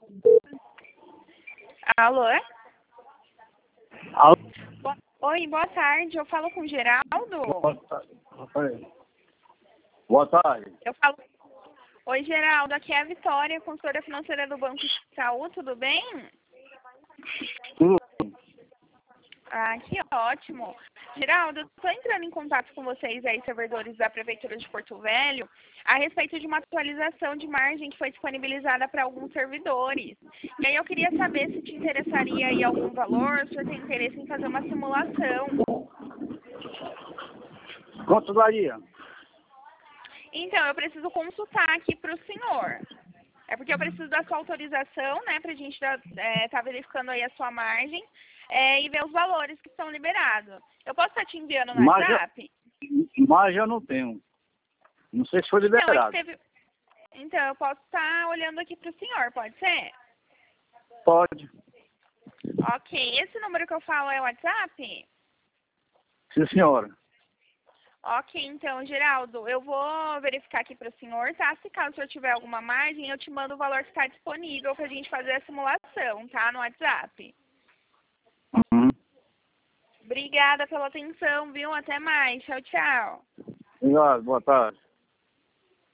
Alô? Alô? Oi, boa tarde. Eu falo com o Geraldo? Boa tarde. Eu falo... Oi, Geraldo. Aqui é a Vitória, consultora financeira do Banco Itaú. Tudo bem? Tudo. Ah, que ótimo. Geraldo, eu estou entrando em contato com vocês aí, servidores da Prefeitura de Porto Velho, a respeito de uma atualização de margem que foi disponibilizada para alguns servidores. E aí eu queria saber se te interessaria aí algum valor, se o senhor tem interesse em fazer uma simulação. Quanto daria? Então, eu preciso consultar aqui para o senhor. É porque eu preciso da sua autorização, né, para a gente tá verificando aí a sua margem e ver os valores que estão liberados. Eu posso estar te enviando no WhatsApp? Margem eu não tenho. Não sei se foi liberado. Então, eu posso estar olhando aqui para o senhor, pode ser? Pode. Ok. Esse número que eu falo é o WhatsApp? Sim, senhora. Ok, então, Geraldo, eu vou verificar aqui para o senhor, tá? Se caso o senhor tiver alguma margem, eu te mando o valor que está disponível para a gente fazer a simulação, tá? No WhatsApp. Uhum. Obrigada pela atenção, viu? Até mais. Tchau, tchau. Obrigado, boa tarde.